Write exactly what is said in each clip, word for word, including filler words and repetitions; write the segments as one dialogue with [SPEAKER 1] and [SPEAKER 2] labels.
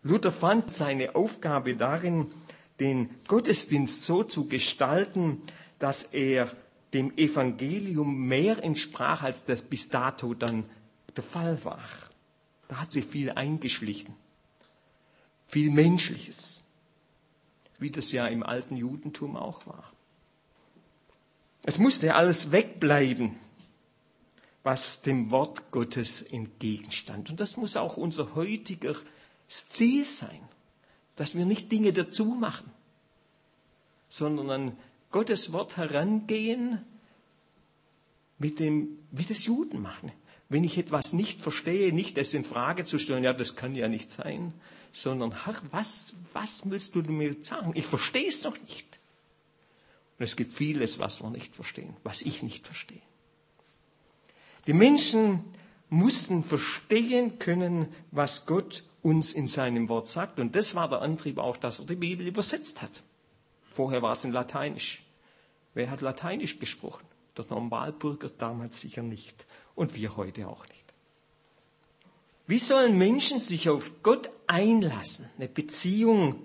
[SPEAKER 1] Luther fand seine Aufgabe darin, den Gottesdienst so zu gestalten, dass er dem Evangelium mehr entsprach, als das bis dato dann der Fall war. Da hat sich viel eingeschlichen, viel Menschliches, wie das ja im alten Judentum auch war. Es musste alles wegbleiben, was dem Wort Gottes entgegenstand. Und das muss auch unser heutiges Ziel sein, dass wir nicht Dinge dazu machen, sondern an Gottes Wort herangehen mit dem, wie das Juden machen. Wenn ich etwas nicht verstehe, nicht es in Frage zu stellen, ja, das kann ja nicht sein, sondern, ach, was, was willst du mir sagen? Ich verstehe es doch nicht. Und es gibt vieles, was wir nicht verstehen, was ich nicht verstehe. Die Menschen mussten verstehen können, was Gott uns in seinem Wort sagt. Und das war der Antrieb auch, dass er die Bibel übersetzt hat. Vorher war es in Lateinisch. Wer hat Lateinisch gesprochen? Der Normalbürger damals sicher nicht. Und wir heute auch nicht. Wie sollen Menschen sich auf Gott einlassen, eine Beziehung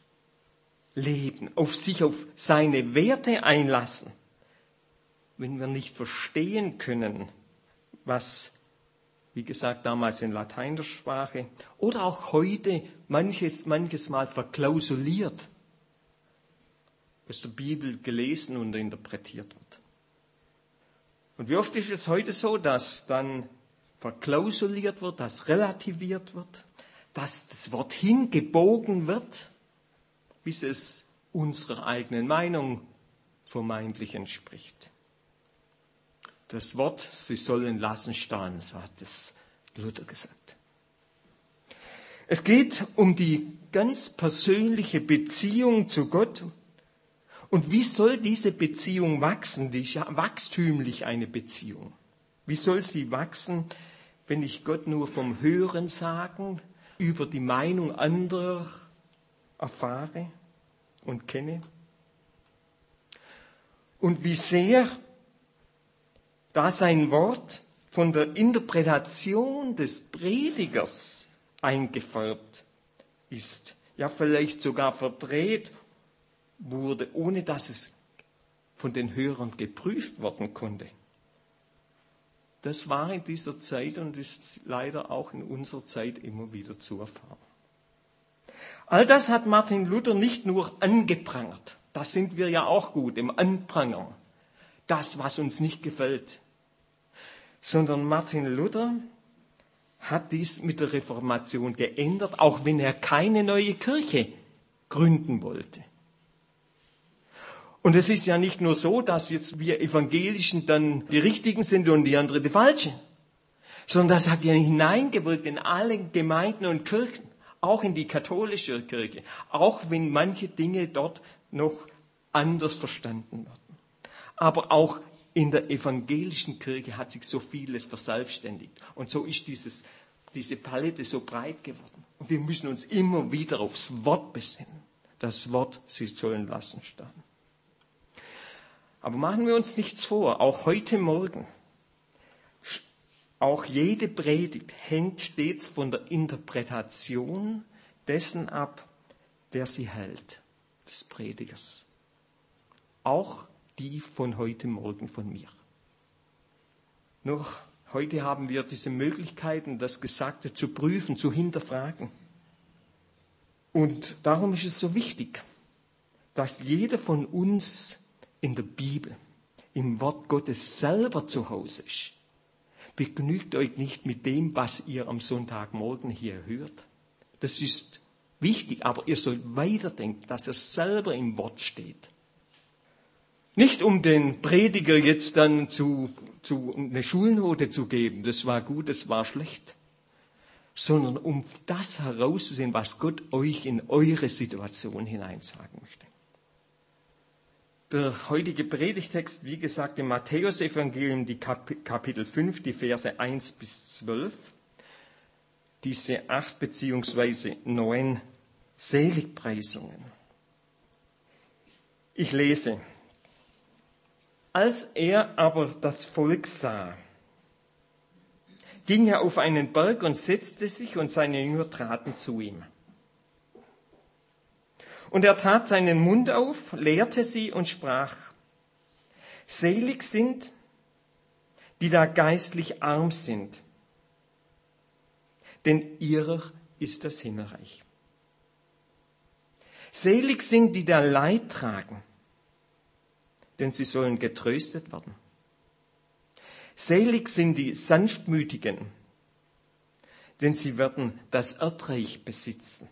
[SPEAKER 1] leben, auf sich auf seine Werte einlassen, wenn wir nicht verstehen können, was, wie gesagt, damals in lateinischer Sprache oder auch heute manches, manches Mal verklausuliert aus der Bibel gelesen und interpretiert wird. Und wie oft ist es heute so, dass dann verklausuliert wird, dass relativiert wird, dass das Wort hingebogen wird, bis es unserer eigenen Meinung vermeintlich entspricht. Das Wort, sie sollen lassen stehen, so hat es Luther gesagt. Es geht um die ganz persönliche Beziehung zu Gott. Und wie soll diese Beziehung wachsen? Die ist ja wachstümlich eine Beziehung. Wie soll sie wachsen, wenn ich Gott nur vom Hören sagen, über die Meinung anderer erfahre und kenne? Und wie sehr da sein Wort von der Interpretation des Predigers eingefärbt ist, ja vielleicht sogar verdreht wurde, ohne dass es von den Hörern geprüft werden konnte. Das war in dieser Zeit und ist leider auch in unserer Zeit immer wieder zu erfahren. All das hat Martin Luther nicht nur angeprangert. Da sind wir ja auch gut im Anprangern. Das, was uns nicht gefällt. Sondern Martin Luther hat dies mit der Reformation geändert, auch wenn er keine neue Kirche gründen wollte. Und es ist ja nicht nur so, dass jetzt wir Evangelischen dann die Richtigen sind und die anderen die Falschen, sondern das hat ja hineingewirkt in alle Gemeinden und Kirchen, auch in die katholische Kirche, auch wenn manche Dinge dort noch anders verstanden werden. Aber auch in der evangelischen Kirche hat sich so vieles verselbstständigt. Und so ist dieses, diese Palette so breit geworden. Und wir müssen uns immer wieder aufs Wort besinnen. Das Wort, sie sollen lassen stehen. Aber machen wir uns nichts vor, auch heute Morgen, auch jede Predigt hängt stets von der Interpretation dessen ab, der sie hält, des Predigers. Auch die von heute Morgen von mir. Nur heute haben wir diese Möglichkeiten, das Gesagte zu prüfen, zu hinterfragen. Und darum ist es so wichtig, dass jeder von uns in der Bibel, im Wort Gottes selber zu Hause ist. Begnügt euch nicht mit dem, was ihr am Sonntagmorgen hier hört. Das ist wichtig, aber ihr sollt weiterdenken, dass er selber im Wort steht. Nicht um den Prediger jetzt dann zu, zu eine Schulnote zu geben, das war gut, das war schlecht, sondern um das herauszusehen, was Gott euch in eure Situation hineinsagen möchte. Der heutige Predigtext, wie gesagt, im Matthäusevangelium, die Kap- Kapitel fünf, die Verse eins bis zwölf, diese acht beziehungsweise neun Seligpreisungen. Ich lese. Als er aber das Volk sah, ging er auf einen Berg und setzte sich, und seine Jünger traten zu ihm. Und er tat seinen Mund auf, lehrte sie und sprach: Selig sind, die da geistlich arm sind, denn ihrer ist das Himmelreich. Selig sind, die da Leid tragen, denn sie sollen getröstet werden. Selig sind die Sanftmütigen, denn sie werden das Erdreich besitzen.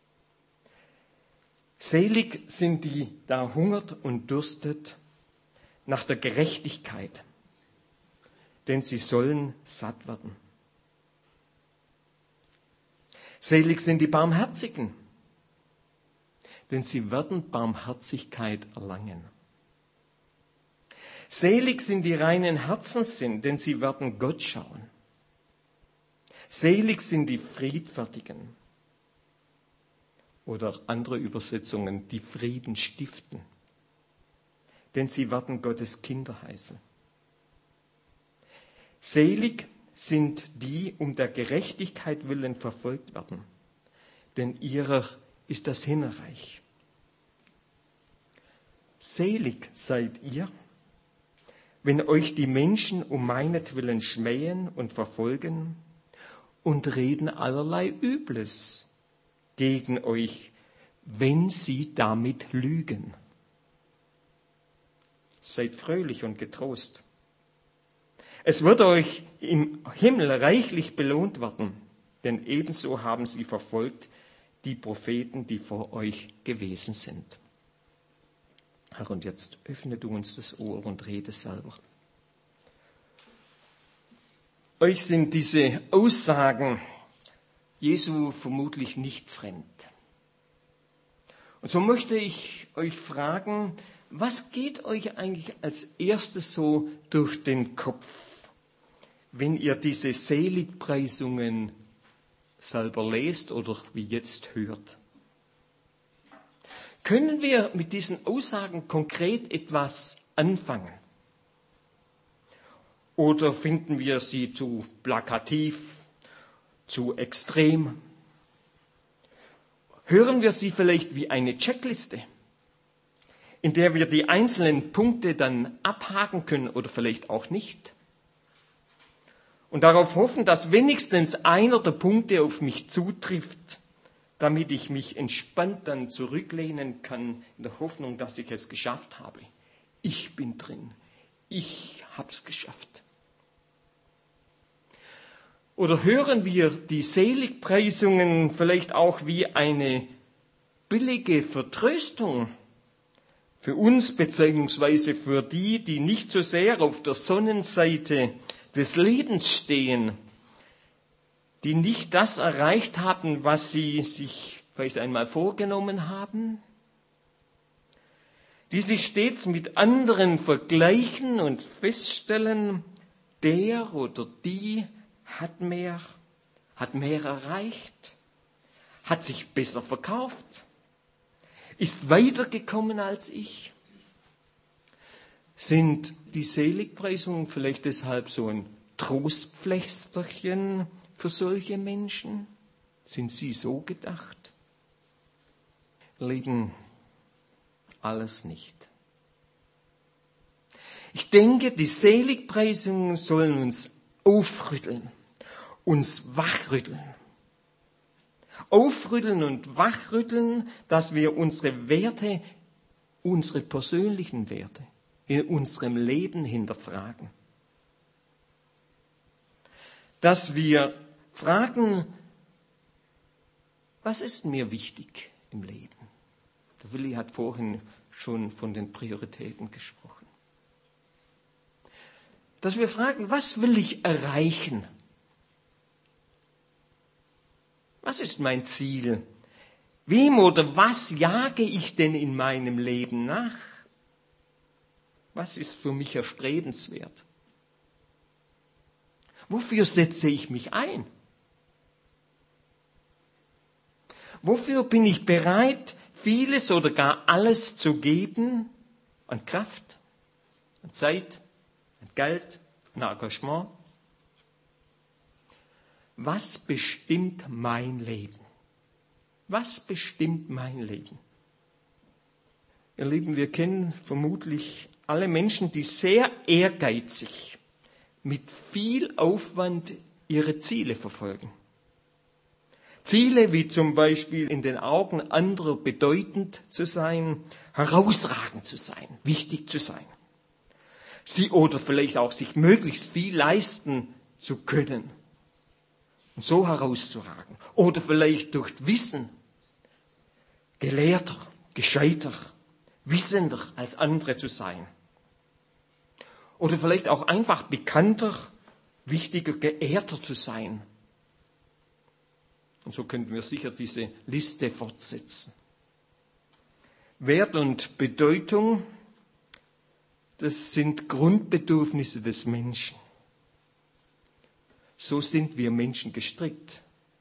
[SPEAKER 1] Selig sind die, da hungert und dürstet nach der Gerechtigkeit, denn sie sollen satt werden. Selig sind die Barmherzigen, denn sie werden Barmherzigkeit erlangen. Selig sind die reinen Herzens sind, denn sie werden Gott schauen. Selig sind die Friedfertigen. Oder andere Übersetzungen, die Frieden stiften. Denn sie werden Gottes Kinder heißen. Selig sind die, um der Gerechtigkeit willen verfolgt werden. Denn ihrer ist das Himmelreich. Selig seid ihr, wenn euch die Menschen um meinetwillen schmähen und verfolgen und reden allerlei Übles gegen euch, wenn sie damit lügen. Seid fröhlich und getrost. Es wird euch im Himmel reichlich belohnt werden, denn ebenso haben sie verfolgt die Propheten, die vor euch gewesen sind. Herr, und jetzt öffne du uns das Ohr und rede selber. Euch sind diese Aussagen Jesu vermutlich nicht fremd. Und so möchte ich euch fragen, was geht euch eigentlich als erstes so durch den Kopf, wenn ihr diese Seligpreisungen selber lest oder wie jetzt hört? Können wir mit diesen Aussagen konkret etwas anfangen? Oder finden wir sie zu plakativ, zu extrem? Hören wir sie vielleicht wie eine Checkliste, in der wir die einzelnen Punkte dann abhaken können oder vielleicht auch nicht? Und darauf hoffen, dass wenigstens einer der Punkte auf mich zutrifft, damit ich mich entspannt dann zurücklehnen kann, in der Hoffnung, dass ich es geschafft habe. Ich bin drin. Ich hab's geschafft. Oder hören wir die Seligpreisungen vielleicht auch wie eine billige Vertröstung für uns beziehungsweise für die, die nicht so sehr auf der Sonnenseite des Lebens stehen, die nicht das erreicht haben, was sie sich vielleicht einmal vorgenommen haben, die sich stets mit anderen vergleichen und feststellen, der oder die hat mehr, hat mehr erreicht, hat sich besser verkauft, ist weitergekommen als ich. Sind die Seligpreisungen vielleicht deshalb so ein Trostpflästerchen für solche Menschen? Sind sie so gedacht? Lieben, alles nicht. Ich denke, die Seligpreisungen sollen uns aufrütteln, uns wachrütteln. Aufrütteln und wachrütteln, dass wir unsere Werte, unsere persönlichen Werte in unserem Leben hinterfragen. Dass wir fragen, was ist mir wichtig im Leben? Der Willi hat vorhin schon von den Prioritäten gesprochen. Dass wir fragen, was will ich erreichen? Was ist mein Ziel? Wem oder was jage ich denn in meinem Leben nach? Was ist für mich erstrebenswert? Wofür setze ich mich ein? Wofür bin ich bereit, vieles oder gar alles zu geben an Kraft, an Zeit, an Geld, an Engagement? Was bestimmt mein Leben? Was bestimmt mein Leben? Ihr Lieben, wir kennen vermutlich alle Menschen, die sehr ehrgeizig, mit viel Aufwand ihre Ziele verfolgen. Ziele wie zum Beispiel in den Augen anderer bedeutend zu sein, herausragend zu sein, wichtig zu sein. Sie oder vielleicht auch sich möglichst viel leisten zu können und so herauszuragen. Oder vielleicht durch Wissen gelehrter, gescheiter, wissender als andere zu sein. Oder vielleicht auch einfach bekannter, wichtiger, geehrter zu sein. Und so könnten wir sicher diese Liste fortsetzen. Wert und Bedeutung, das sind Grundbedürfnisse des Menschen. So sind wir Menschen gestrickt.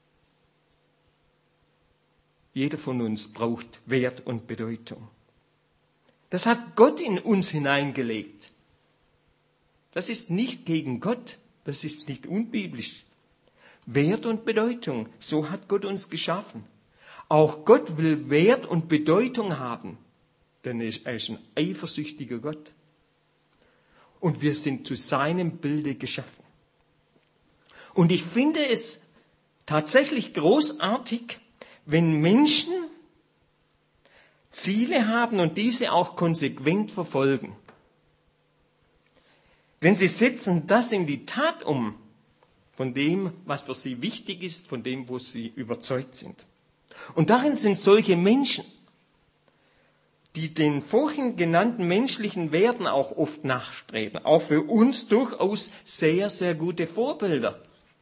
[SPEAKER 1] Jeder von uns braucht Wert und Bedeutung. Das hat Gott in uns hineingelegt. Das ist nicht gegen Gott, das ist nicht unbiblisch. Wert und Bedeutung, so hat Gott uns geschaffen. Auch Gott will Wert und Bedeutung haben, denn er ist ein eifersüchtiger Gott. Und wir sind zu seinem Bilde geschaffen. Und ich finde es tatsächlich großartig, wenn Menschen Ziele haben und diese auch konsequent verfolgen. Denn sie setzen das in die Tat um, von dem, was für sie wichtig ist, von dem, wo sie überzeugt sind. Und darin sind solche Menschen, die den vorhin genannten menschlichen Werten auch oft nachstreben, auch für uns durchaus sehr, sehr gute Vorbilder.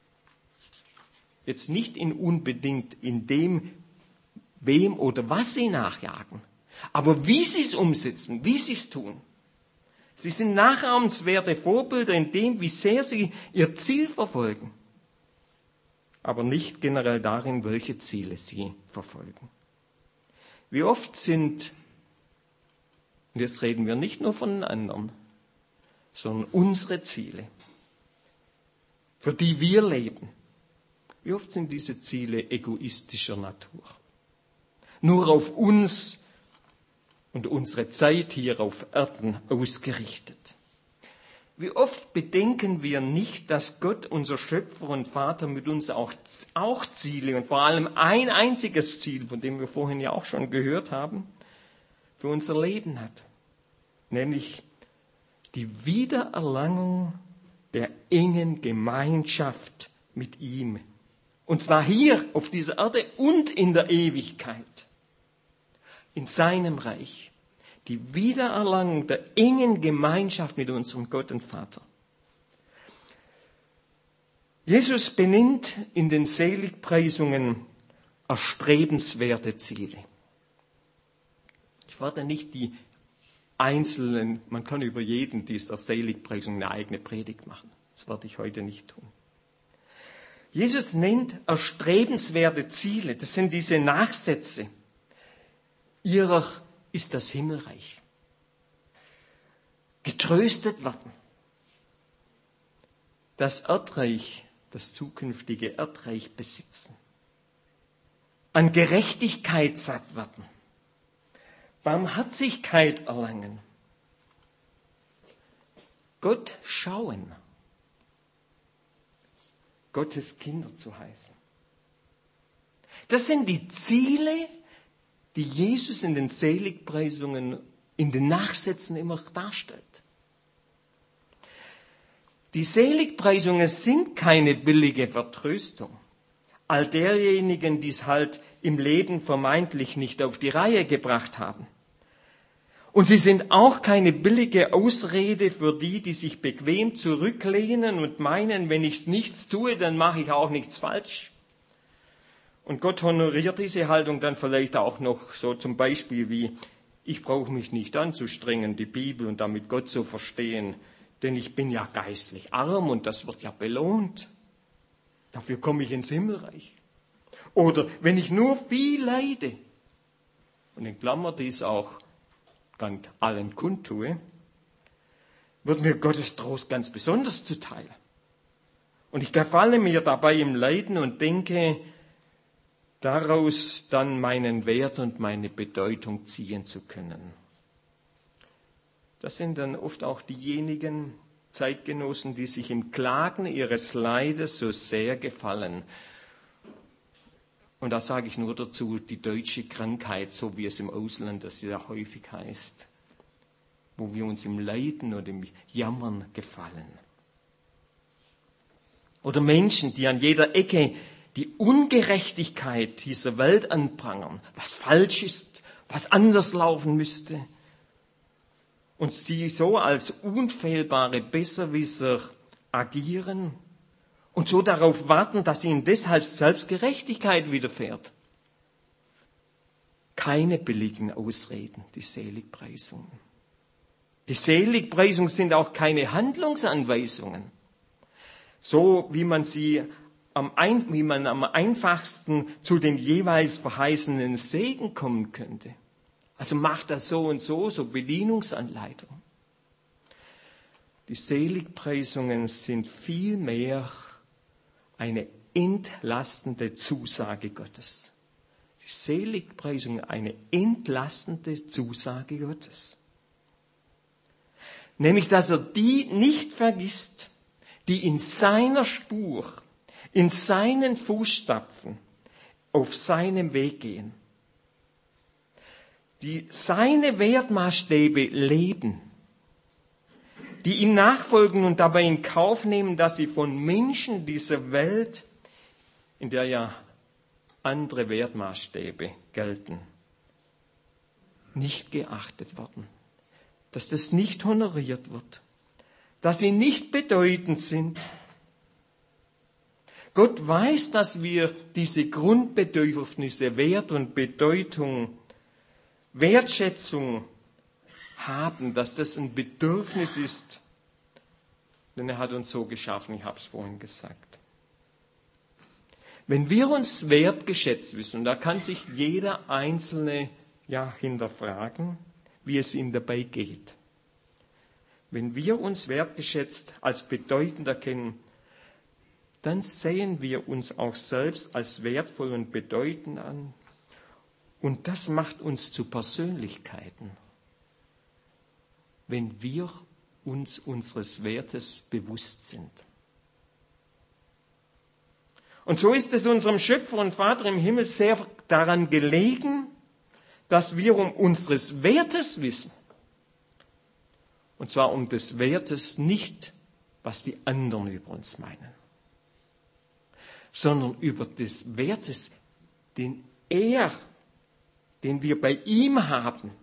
[SPEAKER 1] Jetzt nicht in unbedingt in dem, wem oder was sie nachjagen, aber wie sie es umsetzen, wie sie es tun. Sie sind nachahmenswerte Vorbilder in dem, wie sehr sie ihr Ziel verfolgen, aber nicht generell darin, welche Ziele sie verfolgen. Wie oft sind, und jetzt reden wir nicht nur von anderen, sondern unsere Ziele, für die wir leben, wie oft sind diese Ziele egoistischer Natur? Nur auf uns und unsere Zeit hier auf Erden ausgerichtet. Wie oft bedenken wir nicht, dass Gott, unser Schöpfer und Vater, mit uns auch, auch Ziele und vor allem ein einziges Ziel, von dem wir vorhin ja auch schon gehört haben, für unser Leben hat. Nämlich die Wiedererlangung der engen Gemeinschaft mit ihm. Und zwar hier auf dieser Erde und in der Ewigkeit. In seinem Reich. Die Wiedererlangung der engen Gemeinschaft mit unserem Gott und Vater. Jesus benennt in den Seligpreisungen erstrebenswerte Ziele. Ich werde nicht die einzelnen, man kann über jeden dieser Seligpreisungen eine eigene Predigt machen. Das werde ich heute nicht tun. Jesus nennt erstrebenswerte Ziele. Das sind diese Nachsätze. Ihrer ist das Himmelreich. Getröstet werden. Das Erdreich, das zukünftige Erdreich besitzen. An Gerechtigkeit satt werden. Barmherzigkeit erlangen. Gott schauen. Gottes Kinder zu heißen. Das sind die Ziele, die Jesus in den Seligpreisungen, in den Nachsätzen immer darstellt. Die Seligpreisungen sind keine billige Vertröstung. All derjenigen, die es halt im Leben vermeintlich nicht auf die Reihe gebracht haben. Und sie sind auch keine billige Ausrede für die, die sich bequem zurücklehnen und meinen, wenn ich nichts tue, dann mache ich auch nichts falsch. Und Gott honoriert diese Haltung dann vielleicht auch noch so zum Beispiel wie, ich brauche mich nicht anzustrengen, die Bibel und damit Gott zu verstehen, denn ich bin ja geistlich arm und das wird ja belohnt. Dafür komme ich ins Himmelreich. Oder wenn ich nur viel leide, und in Klammer dies auch ganz allen kundtue, wird mir Gottes Trost ganz besonders zuteil. Und ich gefalle mir dabei im Leiden und denke, daraus dann meinen Wert und meine Bedeutung ziehen zu können. Das sind dann oft auch diejenigen Zeitgenossen, die sich im Klagen ihres Leides so sehr gefallen. Und da sage ich nur dazu, die deutsche Krankheit, so wie es im Ausland das ja häufig heißt, wo wir uns im Leiden oder im Jammern gefallen. Oder Menschen, die an jeder Ecke die Ungerechtigkeit dieser Welt anprangern, was falsch ist, was anders laufen müsste. Und sie so als unfehlbare Besserwisser agieren und so darauf warten, dass ihnen deshalb Selbstgerechtigkeit widerfährt. Keine billigen Ausreden, die Seligpreisungen. Die Seligpreisungen sind auch keine Handlungsanweisungen, so wie man sie am, ein, wie man am einfachsten zu den jeweils verheißenen Segen kommen könnte. Also macht das so und so, so Bedienungsanleitung. Die Seligpreisungen sind vielmehr eine entlastende Zusage Gottes. Die Seligpreisung eine entlastende Zusage Gottes. Nämlich, dass er die nicht vergisst, die in seiner Spur, in seinen Fußstapfen, auf seinem Weg gehen. Die seine Wertmaßstäbe leben, die ihm nachfolgen und dabei in Kauf nehmen, dass sie von Menschen dieser Welt, in der ja andere Wertmaßstäbe gelten, nicht geachtet werden, dass das nicht honoriert wird, dass sie nicht bedeutend sind. Gott weiß, dass wir diese Grundbedürfnisse, Wert und Bedeutung, Wertschätzung haben, dass das ein Bedürfnis ist, denn er hat uns so geschaffen, ich habe es vorhin gesagt. Wenn wir uns wertgeschätzt wissen, und da kann sich jeder Einzelne ja hinterfragen, wie es ihm dabei geht. Wenn wir uns wertgeschätzt als bedeutend erkennen, dann sehen wir uns auch selbst als wertvoll und bedeutend an. Und das macht uns zu Persönlichkeiten, wenn wir uns unseres Wertes bewusst sind. Und so ist es unserem Schöpfer und Vater im Himmel sehr daran gelegen, dass wir um unseres Wertes wissen. Und zwar um des Wertes nicht, was die anderen über uns meinen, sondern über des Wertes, den er, den wir bei ihm haben.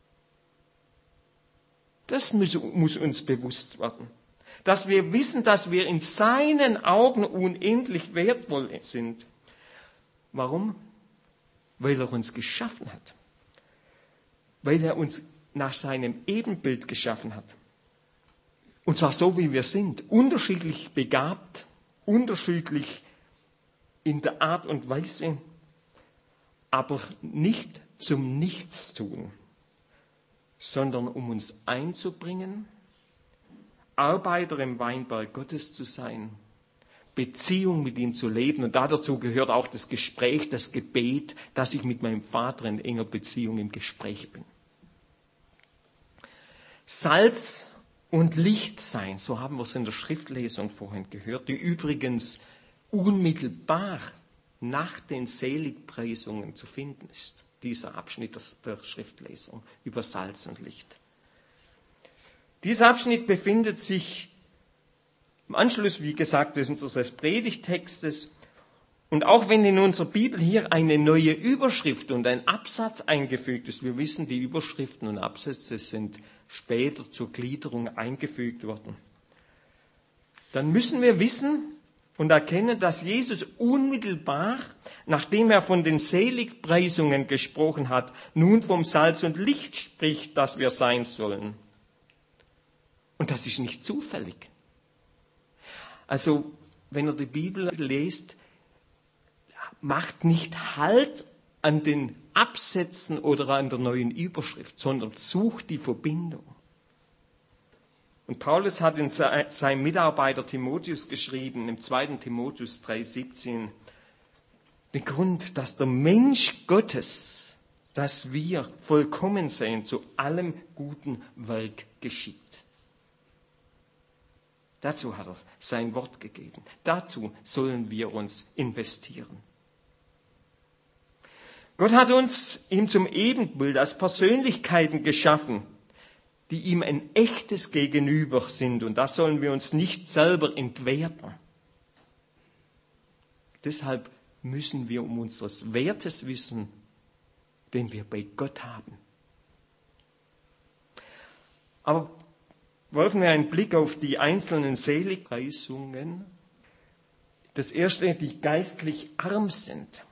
[SPEAKER 1] Das muss, muss uns bewusst werden. Dass wir wissen, dass wir in seinen Augen unendlich wertvoll sind. Warum? Weil er uns geschaffen hat. Weil er uns nach seinem Ebenbild geschaffen hat. Und zwar so, wie wir sind. Unterschiedlich begabt, unterschiedlich in der Art und Weise, aber nicht zum Nichtstun, sondern um uns einzubringen, Arbeiter im Weinberg Gottes zu sein, Beziehung mit ihm zu leben. Und dazu gehört auch das Gespräch, das Gebet, dass ich mit meinem Vater in enger Beziehung im Gespräch bin. Salz und Licht sein, so haben wir es in der Schriftlesung vorhin gehört, die übrigens unmittelbar nach den Seligpreisungen zu finden ist. Dieser Abschnitt der Schriftlesung über Salz und Licht. Dieser Abschnitt befindet sich im Anschluss, wie gesagt, des unseres Predigtextes. Und auch wenn in unserer Bibel hier eine neue Überschrift und ein Absatz eingefügt ist, wir wissen, die Überschriften und Absätze sind später zur Gliederung eingefügt worden, dann müssen wir wissen und erkennen, dass Jesus unmittelbar, nachdem er von den Seligpreisungen gesprochen hat, nun vom Salz und Licht spricht, das wir sein sollen. Und das ist nicht zufällig. Also, wenn ihr die Bibel lest, macht nicht Halt an den Absätzen oder an der neuen Überschrift, sondern sucht die Verbindung. Und Paulus hat in seinem Mitarbeiter Timotheus geschrieben, im zweiten Timotheus drei siebzehn, den Grund, dass der Mensch Gottes dass wir vollkommen sein, zu allem guten Werk geschickt. Dazu hat er sein Wort gegeben. Dazu sollen wir uns investieren. Gott hat uns ihm zum Ebenbild als Persönlichkeiten geschaffen, die ihm ein echtes Gegenüber sind. Und das sollen wir uns nicht selber entwerten. Deshalb müssen wir um unseres Wertes wissen, den wir bei Gott haben. Aber werfen wir einen Blick auf die einzelnen Seligpreisungen. Das erste, die geistlich arm sind.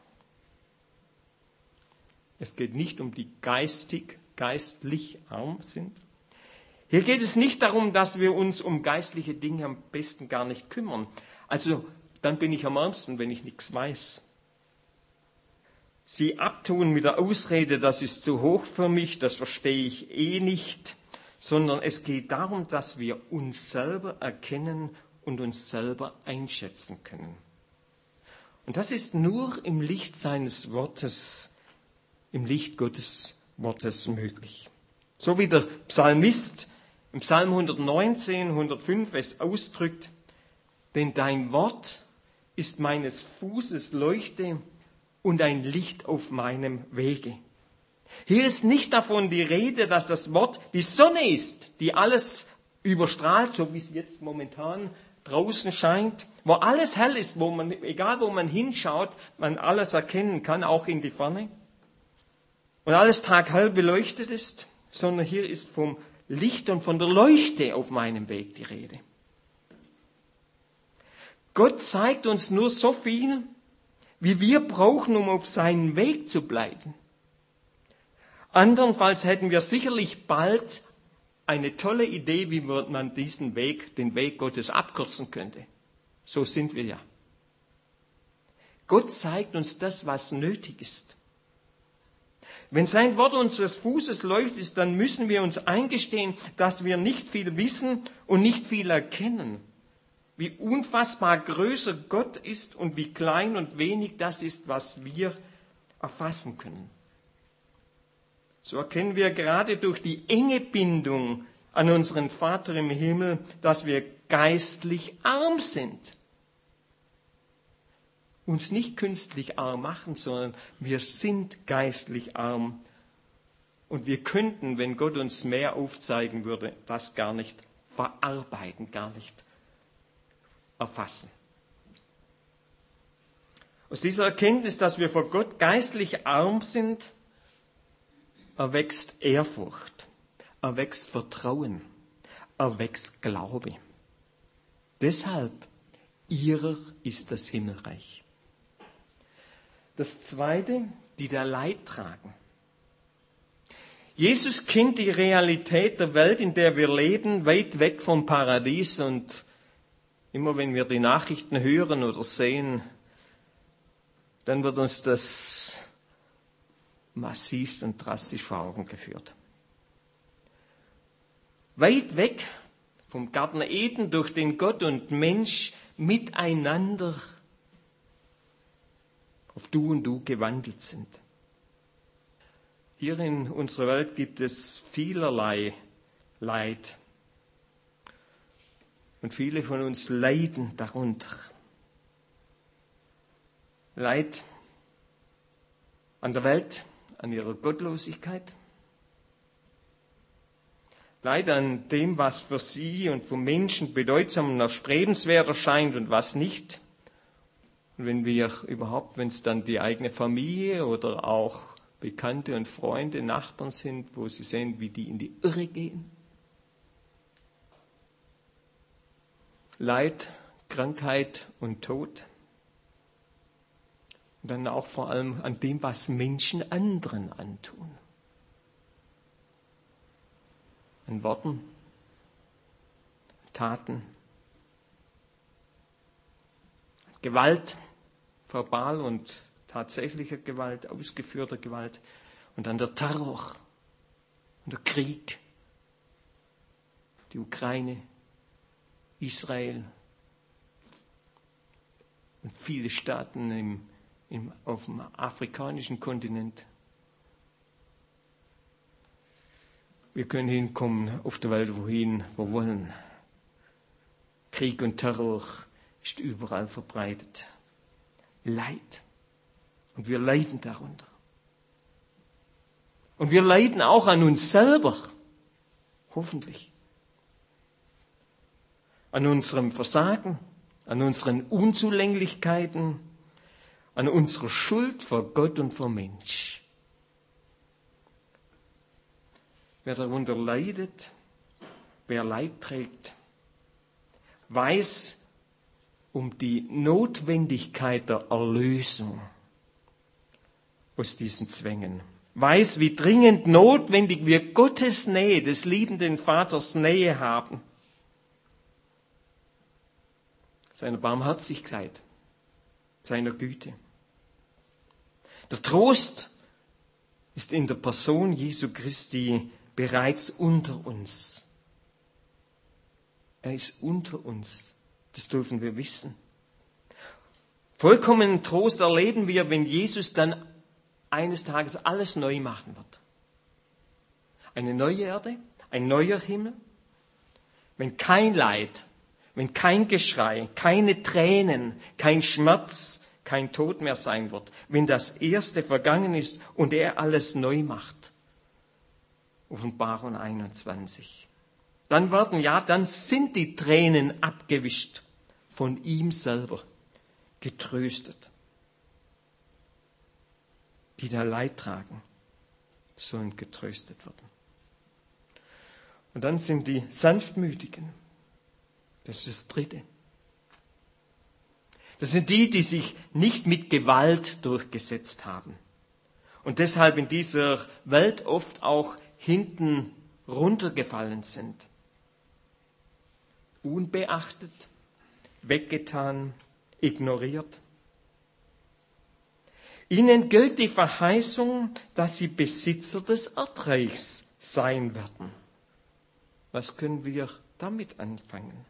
[SPEAKER 1] Es geht nicht um die geistig, geistlich arm sind. Hier geht es nicht darum, dass wir uns um geistliche Dinge am besten gar nicht kümmern. Also, dann bin ich am ärmsten, wenn ich nichts weiß. Sie abtun mit der Ausrede, das ist zu hoch für mich, das verstehe ich eh nicht, sondern es geht darum, dass wir uns selber erkennen und uns selber einschätzen können. Und das ist nur im Licht seines Wortes, im Licht Gottes Wortes möglich. So wie der Psalmist im Psalm hundertneunzehn, hundertfünf es ausdrückt, denn dein Wort ist meines Fußes Leuchte und ein Licht auf meinem Wege. Hier ist nicht davon die Rede, dass das Wort die Sonne ist, die alles überstrahlt, so wie es jetzt momentan draußen scheint, wo alles hell ist, wo man, egal wo man hinschaut, man alles erkennen kann, auch in die Ferne, und alles taghell beleuchtet ist, sondern hier ist vom Licht und von der Leuchte auf meinem Weg die Rede. Gott zeigt uns nur so viel, wie wir brauchen, um auf seinem Weg zu bleiben. Andernfalls hätten wir sicherlich bald eine tolle Idee, wie man diesen Weg, den Weg Gottes abkürzen könnte. So sind wir ja. Gott zeigt uns das, was nötig ist. Wenn sein Wort unseres Fußes leuchtet, dann müssen wir uns eingestehen, dass wir nicht viel wissen und nicht viel erkennen. Wie unfassbar größer Gott ist und wie klein und wenig das ist, was wir erfassen können. So erkennen wir gerade durch die enge Bindung an unseren Vater im Himmel, dass wir geistlich arm sind. Uns nicht künstlich arm machen, sondern wir sind geistlich arm. Und wir könnten, wenn Gott uns mehr aufzeigen würde, das gar nicht verarbeiten, gar nicht erfassen. Aus dieser Erkenntnis, dass wir vor Gott geistlich arm sind, erwächst Ehrfurcht, erwächst Vertrauen, erwächst Glaube. Deshalb, ihrer ist das Himmelreich. Das Zweite, die da Leid tragen. Jesus kennt die Realität der Welt, in der wir leben, weit weg vom Paradies, und immer wenn wir die Nachrichten hören oder sehen, dann wird uns das massiv und drastisch vor Augen geführt. Weit weg vom Garten Eden, durch den Gott und Mensch miteinander auf Du und Du gewandelt sind. Hier in unserer Welt gibt es vielerlei Leid. Und viele von uns leiden darunter. Leid an der Welt, an ihrer Gottlosigkeit. Leid an dem, was für sie und für Menschen bedeutsam und erstrebenswert erscheint und was nicht. Und wenn wir überhaupt, wenn es dann die eigene Familie oder auch Bekannte und Freunde, Nachbarn sind, wo sie sehen, wie die in die Irre gehen. Leid, Krankheit und Tod. Und dann auch vor allem an dem, was Menschen anderen antun. An Worten, Taten, Gewalt, verbal und tatsächlicher Gewalt, ausgeführter Gewalt, und dann der Terror und der Krieg, die Ukraine, Israel und viele Staaten im, im, auf dem afrikanischen Kontinent Wir können hinkommen auf der Welt, wohin wir wollen. Krieg und Terror ist überall verbreitet. Leid. Und wir leiden darunter. Und wir leiden auch an uns selber. Hoffentlich. An unserem Versagen, an unseren Unzulänglichkeiten, an unserer Schuld vor Gott und vor Mensch. Wer darunter leidet, wer Leid trägt, weiß um die Notwendigkeit der Erlösung aus diesen Zwängen. Weiß, wie dringend notwendig wir Gottes Nähe, des liebenden Vaters Nähe haben. Seiner Barmherzigkeit, seiner Güte. Der Trost ist in der Person Jesu Christi bereits unter uns. Er ist unter uns. Das dürfen wir wissen. Vollkommenen Trost erleben wir, wenn Jesus dann eines Tages alles neu machen wird. Eine neue Erde, ein neuer Himmel. Wenn kein Leid, wenn kein Geschrei, keine Tränen, kein Schmerz, kein Tod mehr sein wird. Wenn das Erste vergangen ist und er alles neu macht. Offenbarung einundzwanzig. Dann werden, ja, dann sind die Tränen abgewischt, von ihm selber getröstet. Die da Leid tragen, sollen getröstet werden. Und dann sind die Sanftmütigen. Das ist das Dritte. Das sind die, die sich nicht mit Gewalt durchgesetzt haben. Und deshalb in dieser Welt oft auch hinten runtergefallen sind. Unbeachtet, weggetan, ignoriert. Ihnen gilt die Verheißung, dass sie Besitzer des Erdreichs sein werden. Was können wir damit anfangen?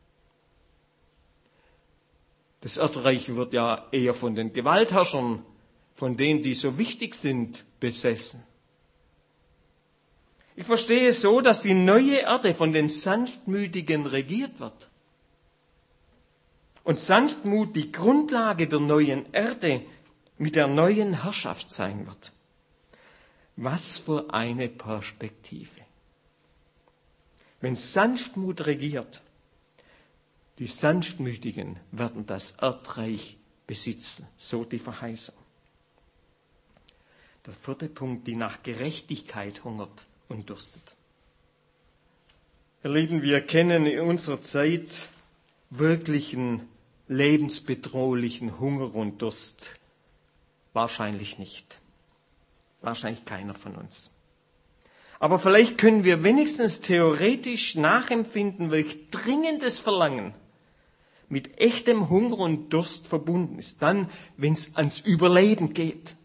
[SPEAKER 1] Das Erdreich wird ja eher von den Gewaltherrschern, von denen, die so wichtig sind, besessen. Ich verstehe es so, dass die neue Erde von den Sanftmütigen regiert wird. Und Sanftmut die Grundlage der neuen Erde mit der neuen Herrschaft sein wird. Was für eine Perspektive. Wenn Sanftmut regiert, die Sanftmütigen werden das Erdreich besitzen, so die Verheißung. Der vierte Punkt, die nach Gerechtigkeit hungert und durstet. Ihr Lieben, wir kennen in unserer Zeit wirklichen lebensbedrohlichen Hunger und Durst wahrscheinlich nicht. Wahrscheinlich keiner von uns. Aber vielleicht können wir wenigstens theoretisch nachempfinden, welch dringendes Verlangen mit echtem Hunger und Durst verbunden ist, dann, wenn es ans Überleben geht.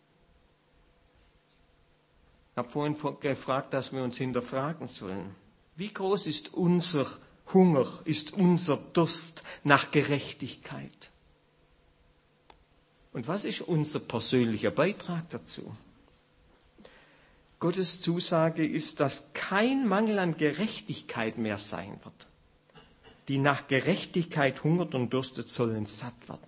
[SPEAKER 1] Ich habe vorhin gefragt, dass wir uns hinterfragen sollen. Wie groß ist unser Hunger, ist unser Durst nach Gerechtigkeit? Und was ist unser persönlicher Beitrag dazu? Gottes Zusage ist, dass kein Mangel an Gerechtigkeit mehr sein wird. Die nach Gerechtigkeit hungert und durstet, sollen satt werden.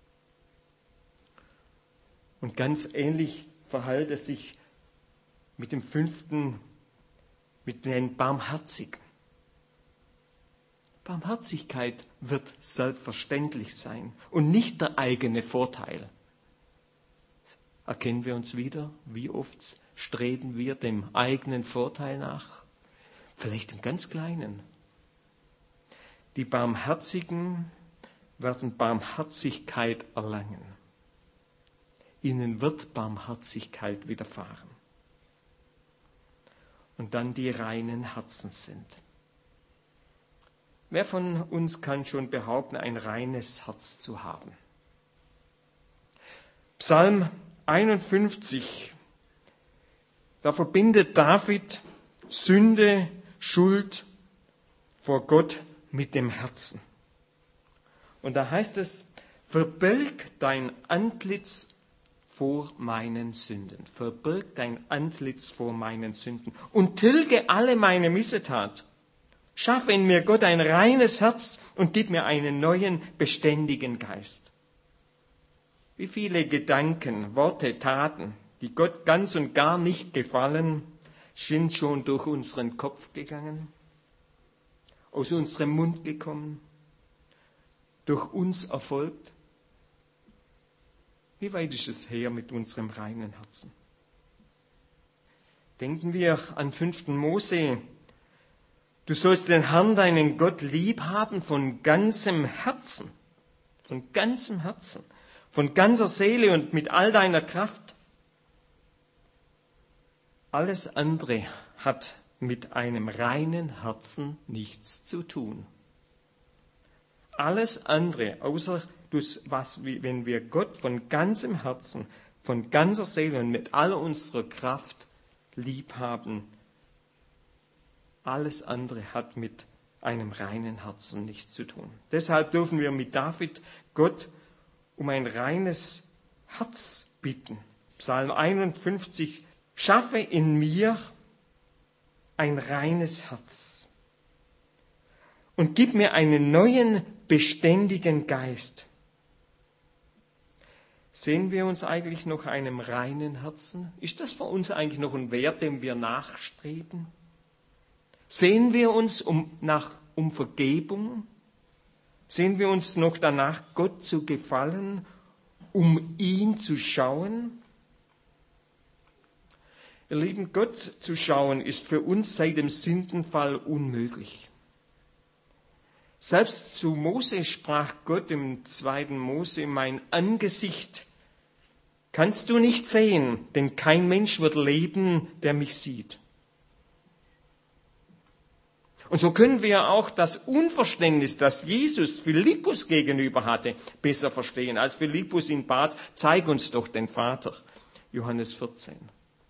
[SPEAKER 1] Und ganz ähnlich verhält es sich mit dem fünften, mit den Barmherzigen. Barmherzigkeit wird selbstverständlich sein und nicht der eigene Vorteil. Erkennen wir uns wieder, wie oft streben wir dem eigenen Vorteil nach? Vielleicht im ganz Kleinen. Die Barmherzigen werden Barmherzigkeit erlangen. Ihnen wird Barmherzigkeit widerfahren. Und dann die reinen Herzens sind. Wer von uns kann schon behaupten, ein reines Herz zu haben? Psalm einundfünfzig, da verbindet David Sünde, Schuld vor Gott mit dem Herzen. Und da heißt es, verbirg dein Antlitz vor meinen Sünden. Verbirg dein Antlitz vor meinen Sünden und tilge alle meine Missetat. Schaffe in mir, Gott, ein reines Herz und gib mir einen neuen, beständigen Geist. Wie viele Gedanken, Worte, Taten, die Gott ganz und gar nicht gefallen, sind schon durch unseren Kopf gegangen, aus unserem Mund gekommen, durch uns erfolgt. Wie weit ist es her mit unserem reinen Herzen? Denken wir an fünften Mose. Du sollst den Herrn, deinen Gott, lieb haben von ganzem Herzen, von ganzem Herzen, von ganzer Seele und mit all deiner Kraft. Alles andere hat mit einem reinen Herzen nichts zu tun. Alles andere, außer das, was, wenn wir Gott von ganzem Herzen, von ganzer Seele und mit aller unserer Kraft lieb haben, alles andere hat mit einem reinen Herzen nichts zu tun. Deshalb dürfen wir mit David Gott um ein reines Herz bitten. Psalm einundfünfzig, schaffe in mir ein reines Herz und gib mir einen neuen, beständigen Geist. Sehen wir uns eigentlich noch einem reinen Herzen? Ist das für uns eigentlich noch ein Wert, dem wir nachstreben? Sehen wir uns um, nach, um Vergebung? Sehen wir uns noch danach, Gott zu gefallen, um ihn zu schauen? Ihr Lieben, Gott zu schauen ist für uns seit dem Sündenfall unmöglich. Selbst zu Mose sprach Gott im zweiten Mose, mein Angesicht kannst du nicht sehen, denn kein Mensch wird leben, der mich sieht. Und so können wir auch das Unverständnis, das Jesus Philippus gegenüber hatte, besser verstehen. Als Philippus ihn bat, zeig uns doch den Vater. Johannes vierzehn.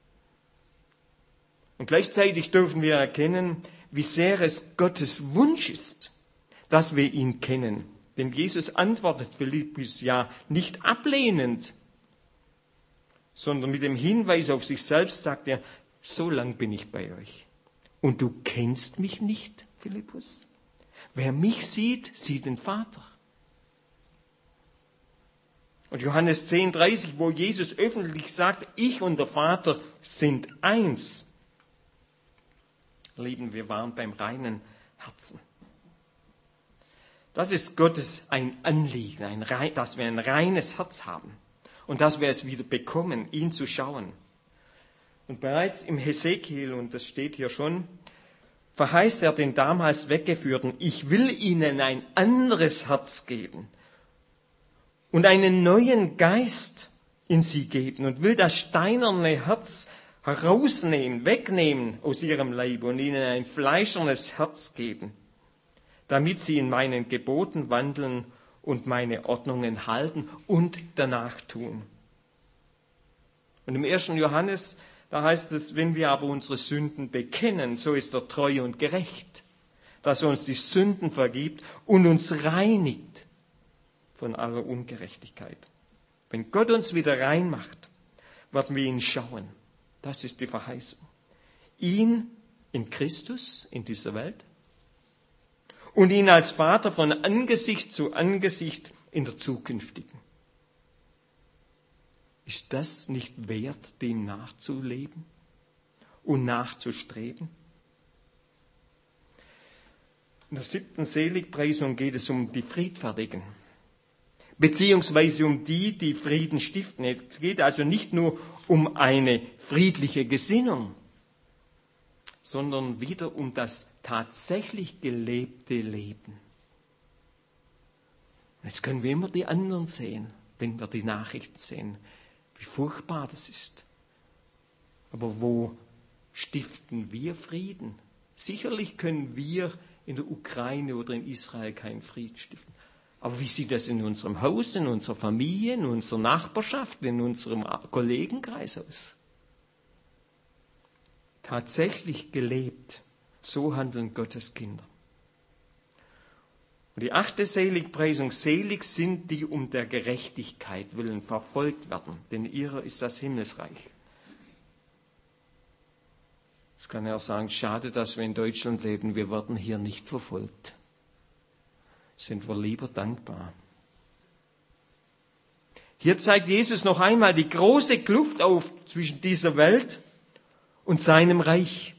[SPEAKER 1] Und gleichzeitig dürfen wir erkennen, wie sehr es Gottes Wunsch ist, dass wir ihn kennen. Denn Jesus antwortet Philippus ja nicht ablehnend, sondern mit dem Hinweis auf sich selbst sagt er, so lang bin ich bei euch. Und du kennst mich nicht, Philippus? Wer mich sieht, sieht den Vater. Und Johannes zehn, dreißig, wo Jesus öffentlich sagt, ich und der Vater sind eins. Lieben, wir waren beim reinen Herzen. Das ist Gottes ein Anliegen, ein, dass wir ein reines Herz haben und dass wir es wieder bekommen, ihn zu schauen. Und bereits im Hesekiel, und das steht hier schon, verheißt er den damals Weggeführten, ich will ihnen ein anderes Herz geben und einen neuen Geist in sie geben und will das steinerne Herz herausnehmen, wegnehmen aus ihrem Leib und ihnen ein fleischernes Herz geben, damit sie in meinen Geboten wandeln und meine Ordnungen halten und danach tun. Und im ersten Johannes, da heißt es, wenn wir aber unsere Sünden bekennen, so ist er treu und gerecht, dass er uns die Sünden vergibt und uns reinigt von aller Ungerechtigkeit. Wenn Gott uns wieder rein macht, werden wir ihn schauen. Das ist die Verheißung. Ihn in Christus, in dieser Welt, und ihn als Vater von Angesicht zu Angesicht in der zukünftigen. Ist das nicht wert, dem nachzuleben und nachzustreben? In der siebten Seligpreisung geht es um die Friedfertigen, beziehungsweise um die, die Frieden stiften. Es geht also nicht nur um eine friedliche Gesinnung, sondern wieder um das tatsächlich gelebte Leben. Jetzt können wir immer die anderen sehen, wenn wir die Nachrichten sehen, wie furchtbar das ist. Aber wo stiften wir Frieden? Sicherlich können wir in der Ukraine oder in Israel keinen Frieden stiften. Aber wie sieht das in unserem Haus, in unserer Familie, in unserer Nachbarschaft, in unserem Kollegenkreis aus? Tatsächlich gelebt, so handeln Gottes Kinder. Und die achte Seligpreisung: Selig sind die um der Gerechtigkeit willen verfolgt werden, denn ihrer ist das Himmelsreich. Jetzt kann er sagen, schade, dass wir in Deutschland leben, wir werden hier nicht verfolgt. Sind wir lieber dankbar. Hier zeigt Jesus noch einmal die große Kluft auf zwischen dieser Welt und seinem Reich.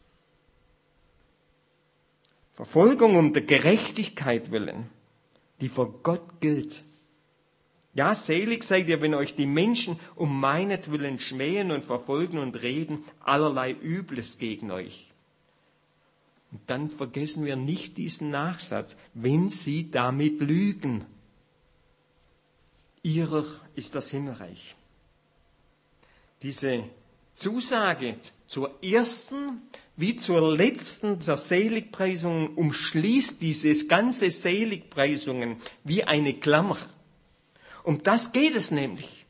[SPEAKER 1] Verfolgung um der Gerechtigkeit willen, die vor Gott gilt. Ja, selig seid ihr, wenn euch die Menschen um meinetwillen schmähen und verfolgen und reden allerlei Übles gegen euch. Und dann vergessen wir nicht diesen Nachsatz, wenn sie damit lügen. Ihrer ist das Himmelreich. Diese Zusage zur ersten wie zur letzten der Seligpreisungen umschließt dieses ganze Seligpreisungen wie eine Klammer. Um das geht es nämlich.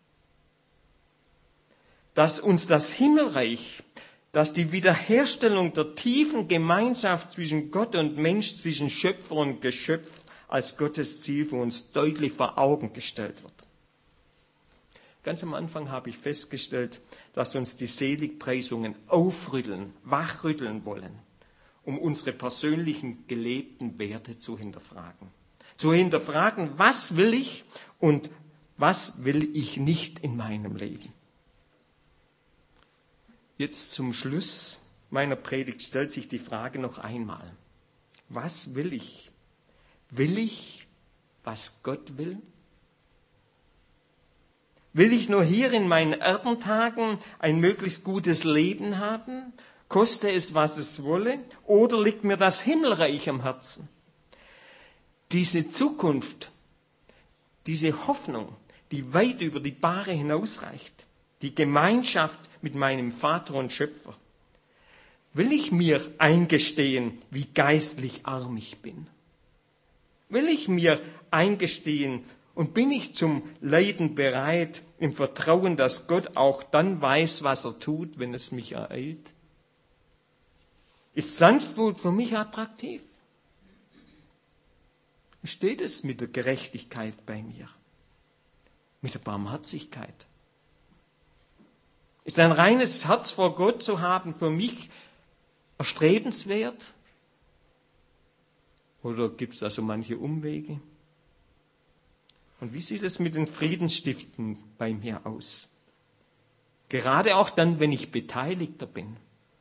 [SPEAKER 1] Dass uns das Himmelreich, dass die Wiederherstellung der tiefen Gemeinschaft zwischen Gott und Mensch, zwischen Schöpfer und Geschöpf als Gottes Ziel für uns deutlich vor Augen gestellt wird. Ganz am Anfang habe ich festgestellt, dass uns die Seligpreisungen aufrütteln, wachrütteln wollen, um unsere persönlichen gelebten Werte zu hinterfragen. Zu hinterfragen, was will ich und was will ich nicht in meinem Leben. Jetzt zum Schluss meiner Predigt stellt sich die Frage noch einmal. Was will ich? Will ich, was Gott will? Will ich nur hier in meinen Erdentagen ein möglichst gutes Leben haben, koste es, was es wolle, oder liegt mir das Himmelreich am Herzen? Diese Zukunft, diese Hoffnung, die weit über die Bahre hinausreicht, die Gemeinschaft mit meinem Vater und Schöpfer. Will ich mir eingestehen, wie geistlich arm ich bin? Will ich mir eingestehen, und bin ich zum Leiden bereit, im Vertrauen, dass Gott auch dann weiß, was er tut, wenn es mich ereilt? Ist Sanftmut für mich attraktiv? Wie steht es mit der Gerechtigkeit bei mir? Mit der Barmherzigkeit? Ist ein reines Herz vor Gott zu haben für mich erstrebenswert? Oder gibt es da so manche Umwege? Und wie sieht es mit den Friedensstiften bei mir aus? Gerade auch dann, wenn ich Beteiligter bin.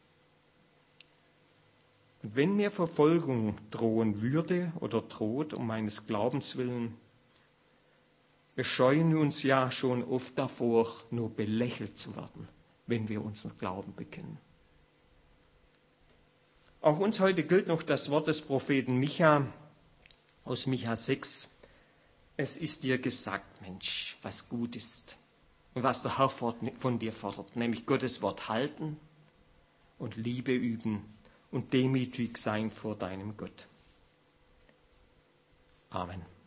[SPEAKER 1] Und wenn mir Verfolgung drohen würde oder droht um meines Glaubens willen, wir scheuen uns ja schon oft davor, nur belächelt zu werden, wenn wir unseren Glauben bekennen. Auch uns heute gilt noch das Wort des Propheten Micha aus Micha sechs. Es ist dir gesagt, Mensch, was gut ist und was der Herr von dir fordert, nämlich Gottes Wort halten und Liebe üben und demütig sein vor deinem Gott. Amen.